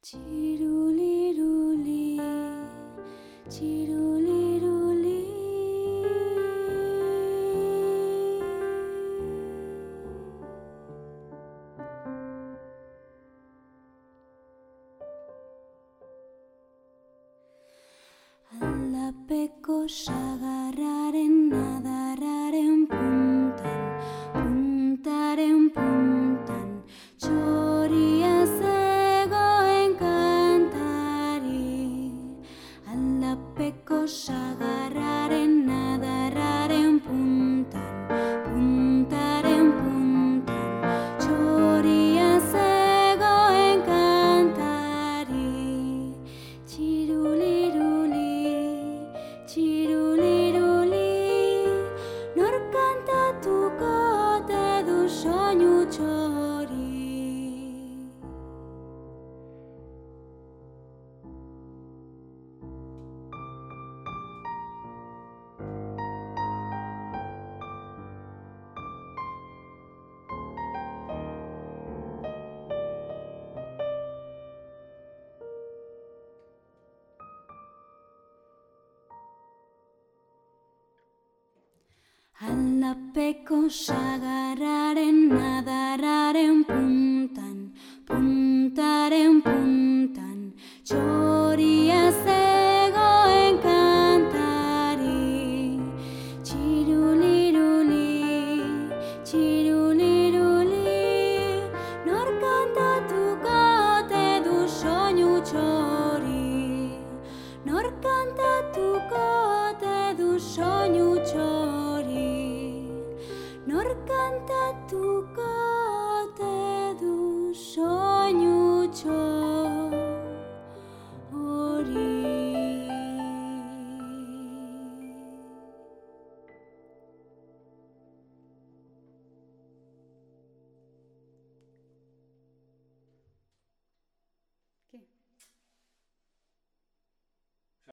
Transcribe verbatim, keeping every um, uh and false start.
Txiruliruli, txiruliruli. Aldapeko sagarraren adarraren puntan, puntaren puntan, txoria zegoen kantari. Aldapeko sagarraren adarraren puntan, puntaren puntan, txoria zegoen kantari. Txiruliruli, txiruliruli, nor kantatuko ote du soinu txori. Aldapeko sagarraren adarraren puntan,